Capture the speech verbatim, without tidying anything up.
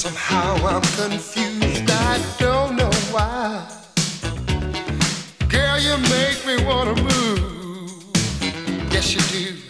Somehow I'm confused, I don't know why. Girl, you make me wanna move. Yes, you do.